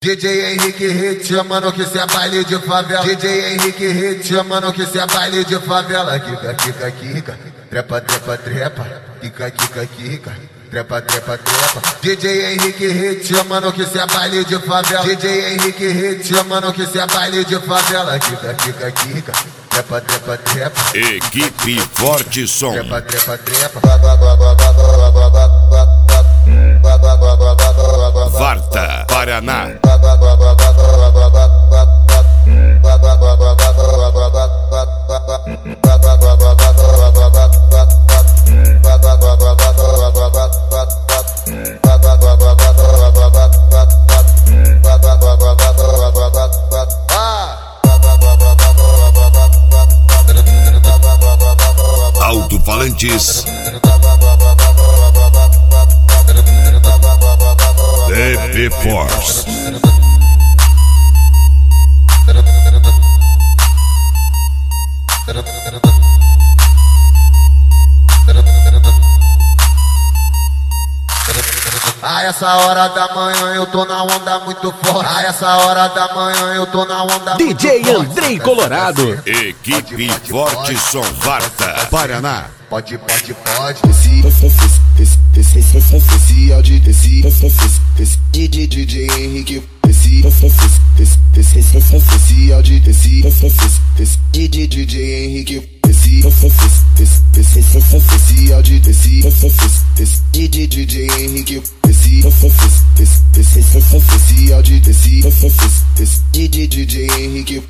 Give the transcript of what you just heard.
DJ Henrique Hit, mano, que cê é baile de favela. DJ Henrique Hit, mano, que cê é baile de favela. Kika, kika, kika, trepa, trepa, trepa. Kika, kika, kika, trepa, trepa, trepa. DJ Henrique Hit, mano, que cê é baile de favela. DJ Henrique Hit, mano, que cê é baile de favela. Kika, kika, kika, trepa, trepa, trepa. Equipe Forte Som. Trepa, trepa, trepa. Varta, Paraná. Alto-falantes. DB Force. A essa hora da manhã eu tô na onda muito forte. A essa hora da manhã eu tô na onda muito forte. DJ Andrei Colorado. Equipe Forte Som, Varta, Paraná. Pode, pode, pode. Esse áudio desse DJ Henrique. Esse áudio desse DJ Henrique. Esse áudio desse DJ Henrique. Esse áudio desse DJ Henrique.